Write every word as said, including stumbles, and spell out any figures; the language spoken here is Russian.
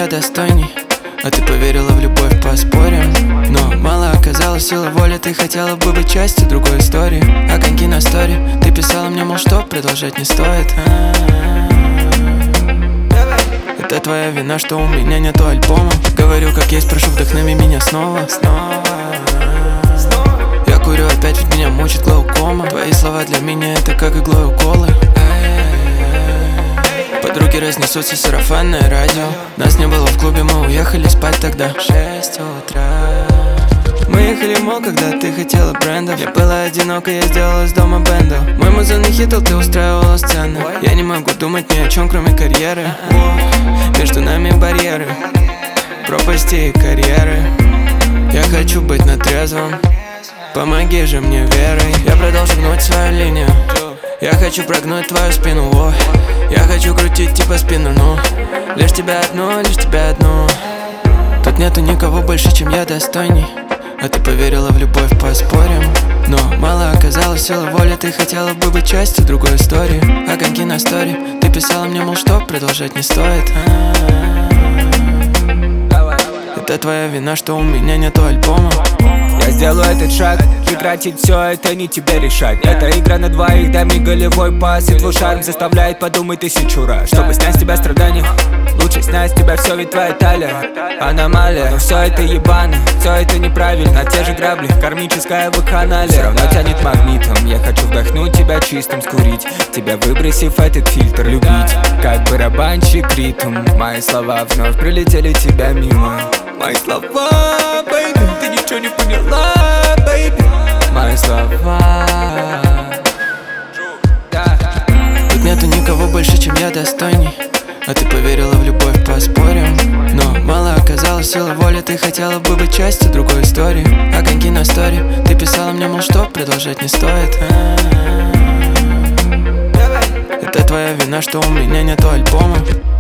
достойней. А ты поверила в любовь, поспорим. Но мало оказалось силы воли. Ты хотела бы быть частью другой истории. Огоньки на стори. Ты писала мне, мол, что продолжать не стоит. Это твоя вина, что у меня нету альбома. Говорю как есть, прошу, вдохнови меня снова. Снова. Я курю опять, ведь меня мучит глаукома. Твои слова для меня это как иглой уколы. Подруги разнесутся, сарафанное радио. Нас не было в клубе, мы уехали спать тогда. Шесть утра. Мы ехали, мол, когда ты хотела брендов. Я была одинока, я сделала из дома бенда. Мой музыкальный хитл, ты устраивала сцены. Я не могу думать ни о чем, кроме карьеры. Между нами барьеры, пропасти и карьеры. Я хочу быть на трезвом, помоги же мне верой. Я продолжу гнуть свою линию. Я хочу прогнуть твою спину, о. Я хочу крутить типа спину, ну. Лишь тебя одну, лишь тебя одну. Тут нету никого больше, чем я достойней. А ты поверила в любовь, поспорим. Но мало оказалось силы воли. Ты хотела бы быть частью другой истории. Огоньки на стори. Ты писала мне, мол, что продолжать не стоит. Это твоя вина, что у меня нету альбома. Я сделаю этот шаг, прекратить все это не тебе решать. Это игра на двоих, дай мне голевой пас. И твой шарм заставляет подумать тысячу раз. Чтобы снять с тебя страдания, лучше снять с тебя все, ведь твоя талия аномалия. Но все это ебано, все это неправильно. Те же грабли, кармическая вакханалия. Все равно тянет магнитом. Я хочу вдохнуть тебя чистым, скурить тебя, выбросив этот фильтр, любить. Как барабанщик ритм. Мои слова вновь прилетели тебя мимо. Мои слова, бэйби, ты ничего не поняла, бэйби. Мои слова. Тут нету никого больше, чем я достойней. А ты поверила в любовь, поспорим. Но мало оказалось силы воли. Ты хотела бы быть частью другой истории. Огоньки на стори. Ты писала мне, мол, что продолжать не стоит. Это твоя вина, что у меня нету альбома.